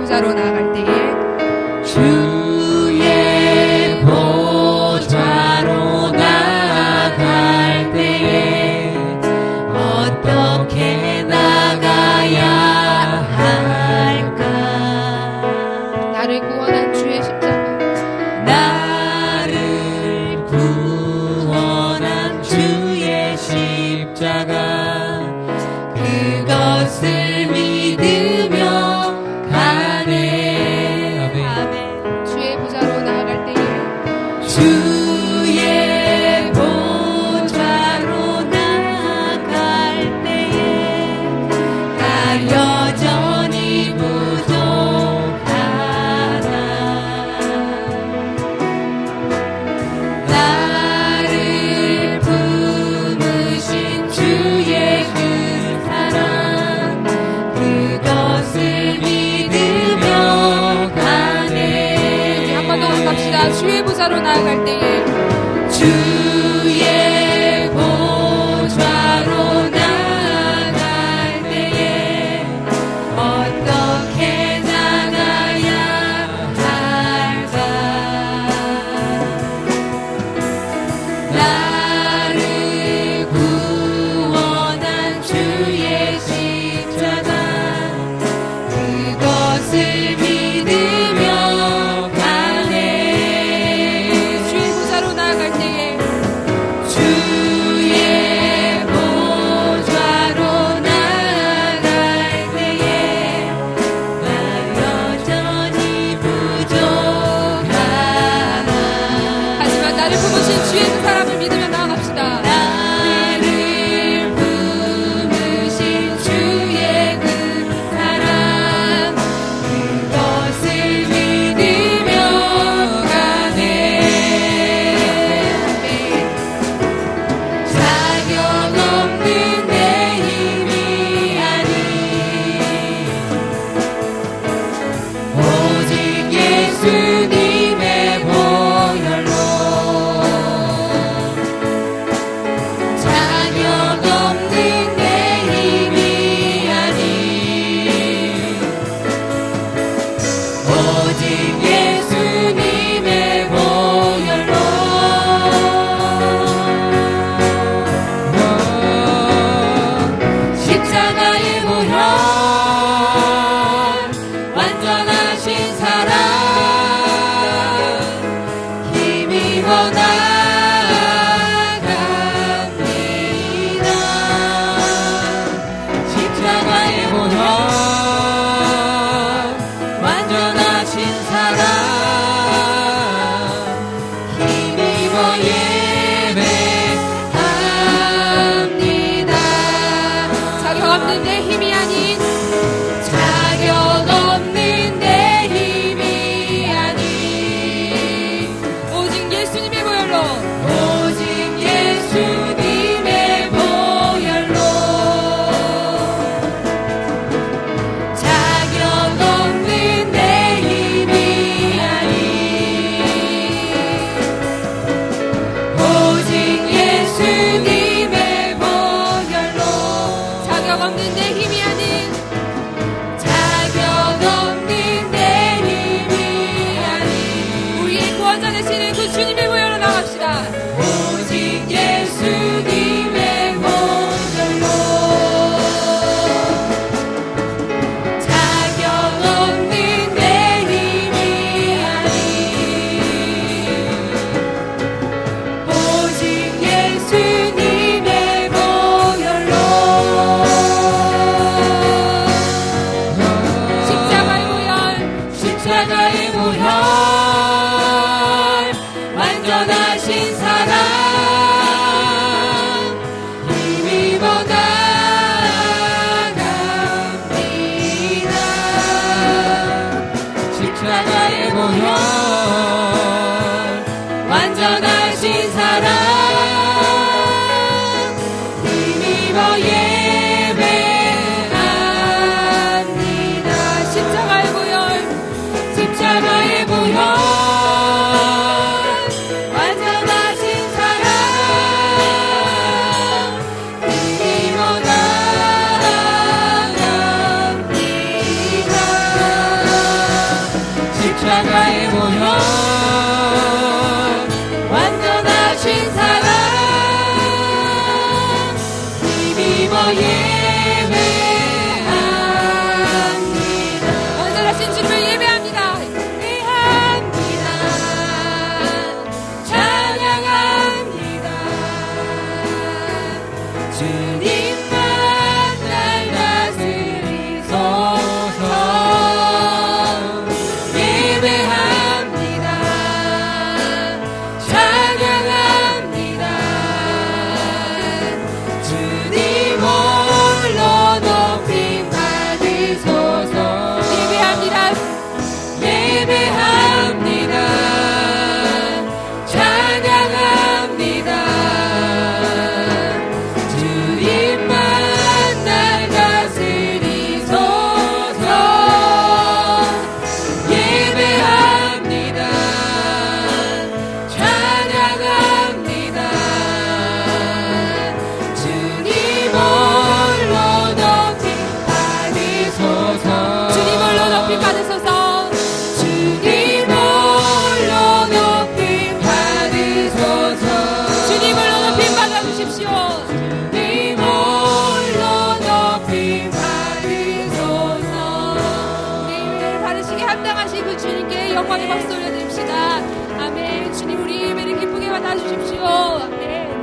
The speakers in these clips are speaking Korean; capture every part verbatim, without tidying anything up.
보좌로 나아갈 때에 주의 보좌로 나아갈 때에 어떻게 나가야 할까? 나를 구원한 주의 십자가, 나를 구원한 주의 십자가, 그것을 믿으며 가네. 아멘. 주의 보좌로 나아갈 때에 주의 보좌로 나아갈 때에 나 여전히 부족하다. 나를 품으신 주의 그 사랑, 그것을 믿으며 가네. 한 번 더 갑시다. 주의 보좌로 나아갈 때에 주의 보좌로 나아갈 때에 어떻게 나가야 할까? 나를 구원한 주의 십자가, 그것을 믿으며 가네. 주의 보좌로 나아갈 때에 주의 보좌로 나아갈 때에 나 여전히 부족하다. 하지만 나를 품으신 주의 그 사랑을 믿으며 나아갑시다. 나를 품으신 주의 그 사랑, 그것을 믿으며 가네. 자격 없는 내 힘이 아니 오직 예수님의 보혈로, 자격 없는 내 힘이 아니 오직 예수님의 보혈로. 십자가의 보혈, 완전하신 사랑, 힘입어 나아갑니다. 십자가의 보혈, 완전하신 사랑, 힘입어 예배합니다. 자격 없는 내 힘이 아닌 자격 없는 내 힘이 아닌 오직 예수님의 보혈로 오직 예수님의 보혈로, 자격 없는 내 힘이 아닌 오직 예수님의 보혈로, 자격 없는 내 힘이 아닌 자격 없는 내 힘이 아닌 우리의 구원자 되시는 그 주님의 보혈로 나갑시다. 오직 예수님의 보혈로, 자격 없는 내 힘이 아닌 오직 예수님의 보혈로. 십자가의 보혈, 십자가의 보혈, 완전하신 사랑, 힘입어 나아갑니다. 십자가의 보혈, 완전하신 사랑, 힘입어 예배합니다. 십자가의 보혈, 십자가의 보혈, 완전하신 사랑, 힘입어 나아갑니다. 십자가에 모여 완전하신 사랑 힘입어 예배합니다. 완전하신 주님을 예배합니다. 예배합니다. 찬양합니다. 주님만 날 다스리소서. 예배합니다. 찬양합니다. 주님 홀로 높임 받으소서. 예배합니다. 예배합니다. 찬양합니다. 주님만 날 다스리소서. 예배합니다. 찬양합니다. 주님 홀로 높임 받으소서. 주님 홀로 높임 받으소서. 주님 홀로 높임 받으소서. 주님 홀로 높임 받아주십시오. 주님 홀로 높임 받으소서. 우리 예배를 받으시기 합당하신 그 주님께 영광의 박수 올려드립시다. 아멘. 주님 우리 예배를 기쁘게 받아주십시오. 아멘.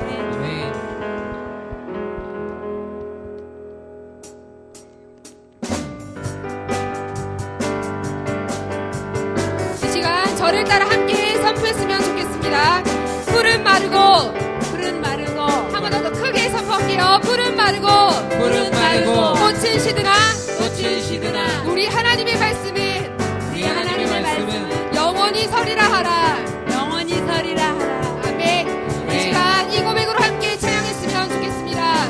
이 시간 저를 따라 함께 선포했으면 좋겠습니다. 푸른 마르고 푸른 마르고 한 번 더 크게 선포할게요. 푸른 마르고 푸른 마르고 꽃은 시드나 꽃은 시드나 우리 하나님의 말씀은 우리 하나님의 말씀은 영원히 서리라 하라. 영원히 서리라 하라. 아멘. 이 네. 시간 이 고백으로 함께 찬양했으면 좋겠습니다.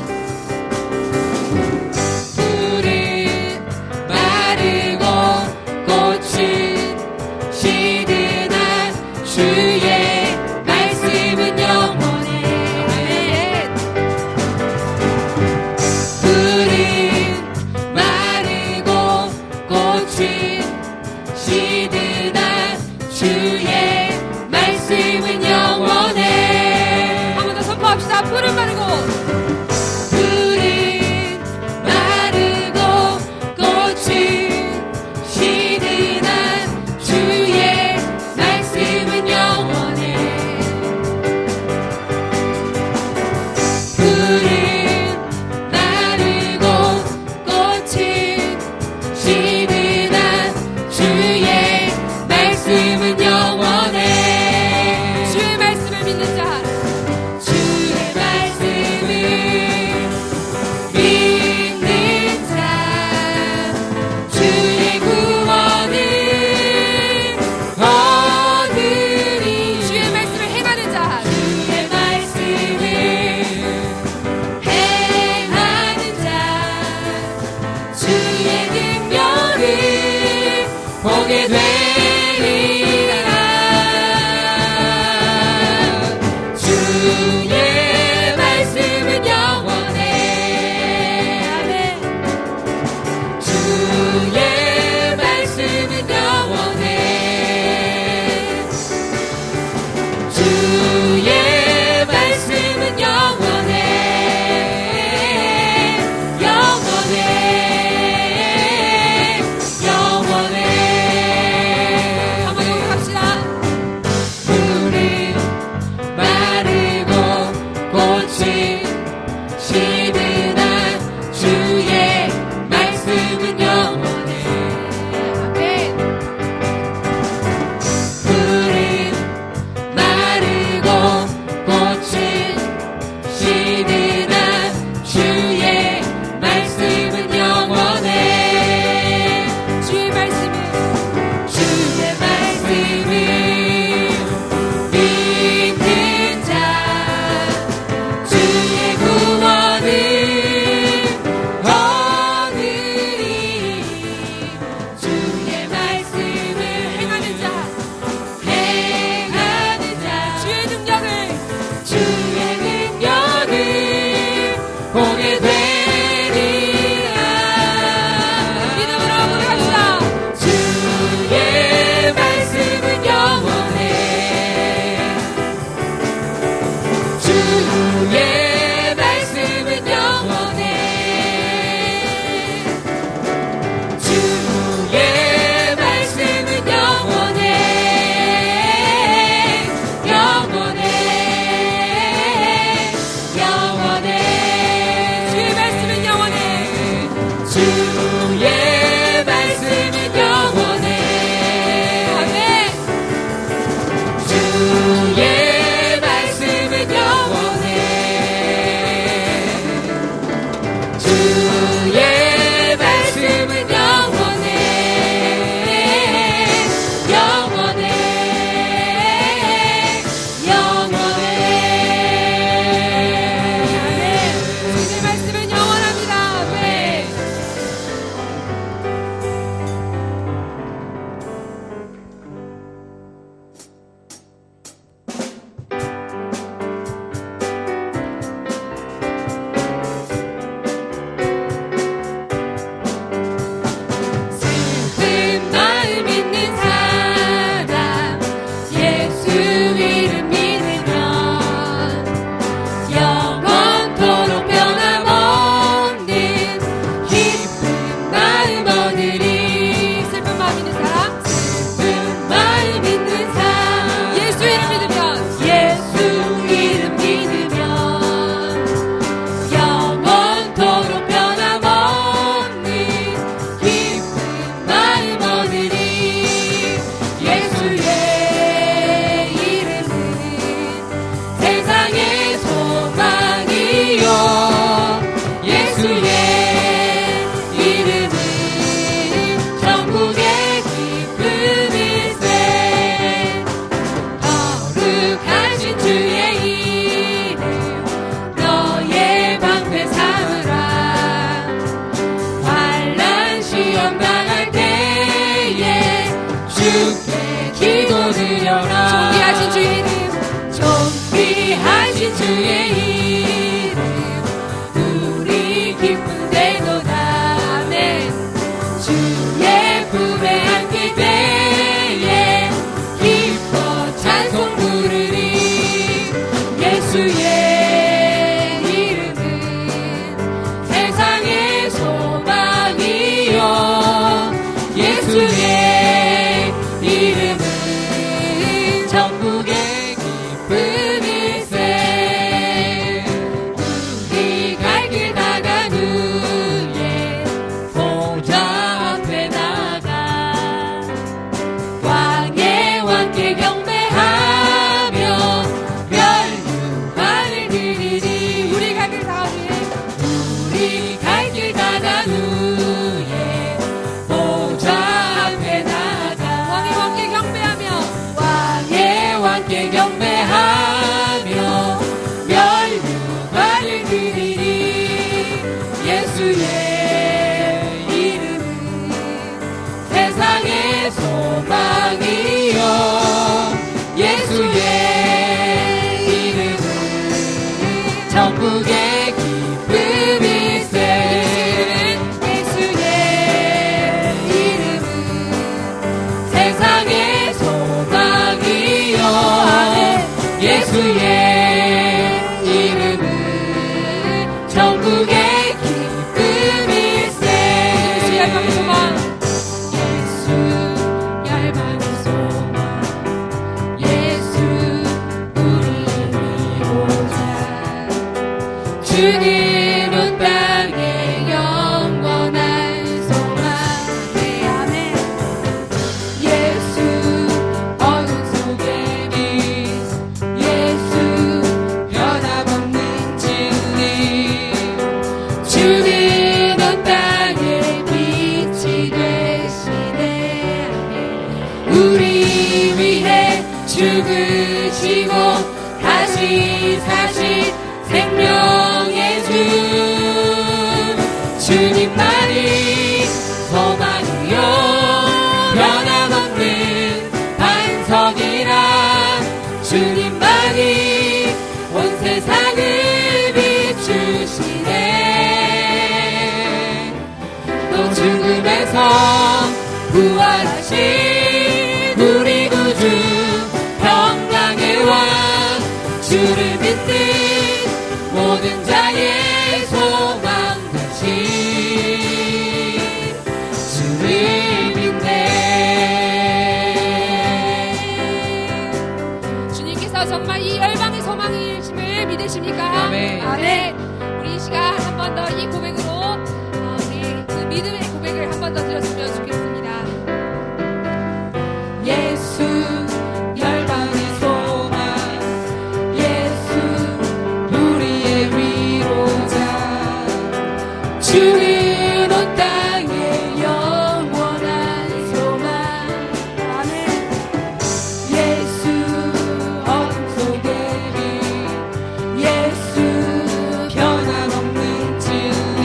푸른 마르고 꽃은 시드나 주의 말씀은 영원해. 아멘. 푸른 마르고 꽃은 시드나 주의 말씀은 영원해. 한 번 더 선포합시다. 푸른 마르고 푸른 마르고 꽃은 시드나 주의 말씀은 영원해. 푸른 마르고 꽃은 시드나 주의 말씀은 영원해. 주의 말씀을 믿는 자 주의 말씀을 믿는 자 주의 구원을 얻으리. 주의 말씀을 행하는 자 주의 말씀을 행하는 자 주의 능력을 보게 되리라. 주의 말씀은 영원해. 아멘. 주의 말씀은 영원해. 주의 말씀은 영원해. 영원해. 영원해. 주께 기도드려라. 존귀하신 주의 이름, 존귀하신 주의 이름 우리 기쁜데도다. 아멘. 주의 품에 안길 때에 기뻐 찬송 부르리. 예수의 이름은 세상의 소망이요. 예수의 이름은 천국의 기쁨일세. 우리 갈 길 나간 후에 보좌 앞에 나가 왕의 왕께 경배하며 멸류관을 드리리. 우리 갈 길 다 위에 우리 갈 길 나간 후에 보좌 앞에 나가 왕의 왕께 경배하며 왕의 왕께 경배하며 멸류관을 드리리. 예수의 이름은 세상의 소망이요. 예수의 이름은 천국의 기쁨일세. 예수의 이름은 세상의 소망이요. 예수의 이름은 천국의 기쁨일세. 예수 열방의 소망, 예수 열방의 소망. 예수 우리의 위로자. 주님은 땅의 영원한 소망. 네, 아멘. 예수 어둠 속의 빛. 예수 변함없는 진리. 주님은 땅의 빛이 되시네. 우리 위해 죽으시고 다시 사신 생명의 주. 주님만이 소망이요 변함없는 반석이라. 주님만이 온 세상을 비추시네. 또 죽음에서 부활하신 우리 구주 평강의 왕. 주를 믿는 모든 자의 소망 되신 주를 믿네. 주님께서 정말 이 열방의 소망이심을 믿으십니까? 아멘. 아멘. 우리 이 시간 한 번 더 이 고백으로 어, 우리 그 믿음의 고백을 한 번 더 드렸으면 좋겠습니다. 예수 열방의 소망. 예수 우리의 위로자. 주는 온 땅의 영원한 소망. 아멘. 예수 어둠 속의 빛. 예수 변함없는 진리.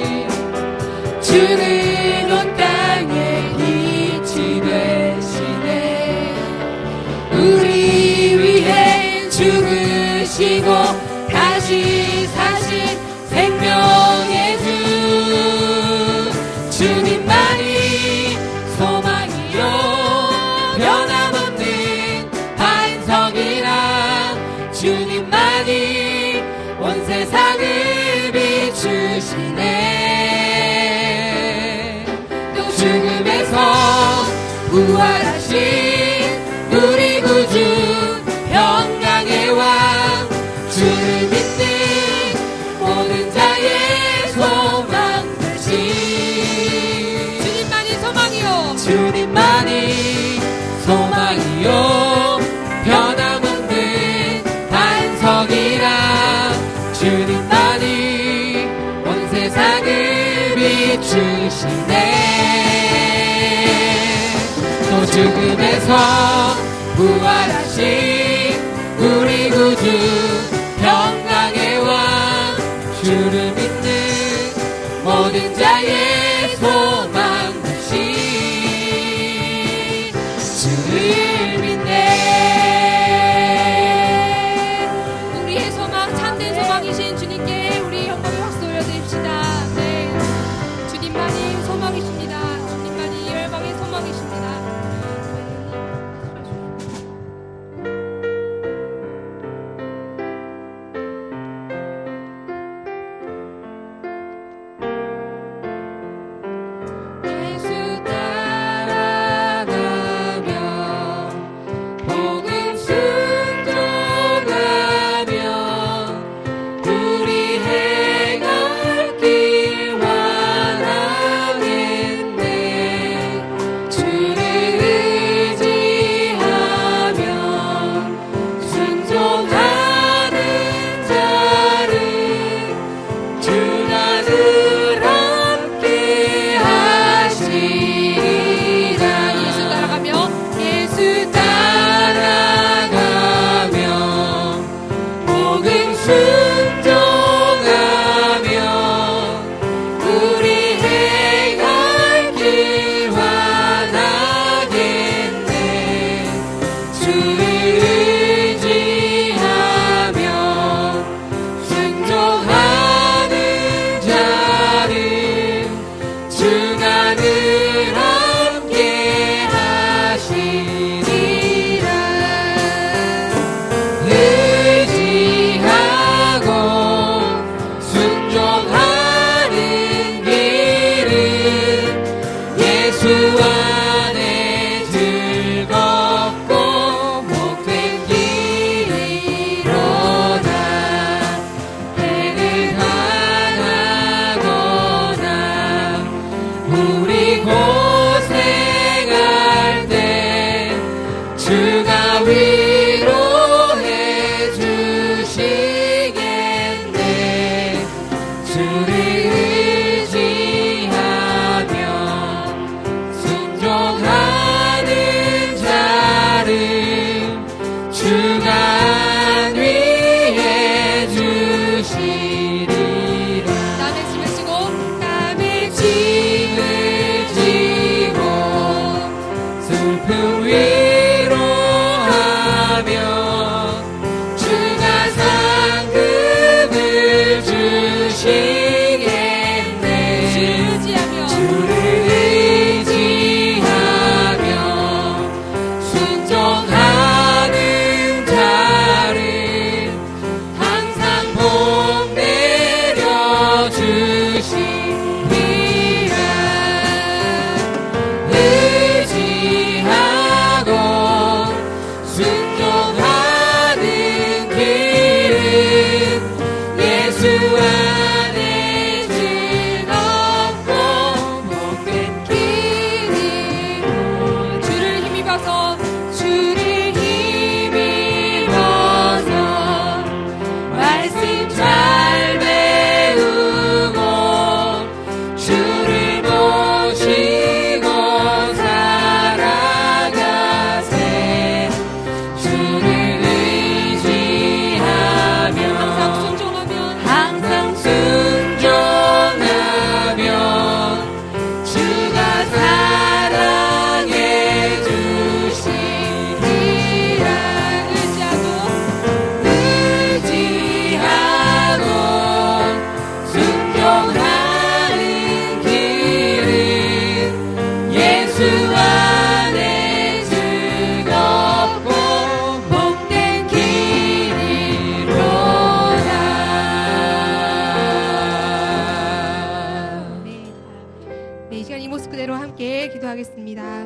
주는 온 땅의 빛이 되시네. 우리 위해 죽으시고 다시 사신 생명의 주. 주님만이 소망이요 변함없는 반석이라. 주님만이 온 세상을 비추시네. 또 죽음에서 부활하신 우리 구주 평강의 왕. 주를 믿는 모든 자의 소망 되신 주님만이 소망이요. 주님만이 소망이요 변함없는 반석이라. 주님만이 온 세상을 비추시네. 또 죽음에서 부활하신 우리 구주 평강의 왕. 주를 믿는 모든 자의 소망 되신 주를 믿네. 우리의 소망, 참된 소망이신 주님께 우리 영광의 박수 올려드립시다. 네, 주님만이 소망이십니다. 주님만이 열방의 소망이십니다. 예수 따라가며 복음 순종하며 우리 행할 길 완하겠네. 주를 의지하며 순종하는 자를 주가 늘 함께 하시리라. 예수 따라가며 예수 따라가며 복음 순종하며 우리 행할 길 완하겠네. 주를 의지하며 순종하는 자를 주가 늘 함께 하시리라. 의지하고 순종하는 길은 예수 안에 즐겁고 복된 길이로다. 해를 당하거나 우리 고생할 때 주가 위로해 주시겠네. 주를 의지하며 순종하는 자를 주가 안위해 주시리라. 남의 짐을 지고 남의 짐을 지고 슬픔 위로하며 주가 상급을 주시겠네. 의지하며 주를 의지하며 순종하는 자를 항상 복 내려 주시리라. 의지하고 순종하는 길은 예수 안에 즐겁고 복된 길이로. 주를 힘입어서 주를 힘입어서 말씀 잘 배우고 주를 모시고 살아가세. 주를 의지하며 항상 순종하면 항상 순종하며 주가 사랑해 주시리라. 의지하고 의지하고 순종하는 길은 예수 안에 즐겁고 복된 길이로다. 네, 이 시간 이 모습 그대로 함께 기도하겠습니다.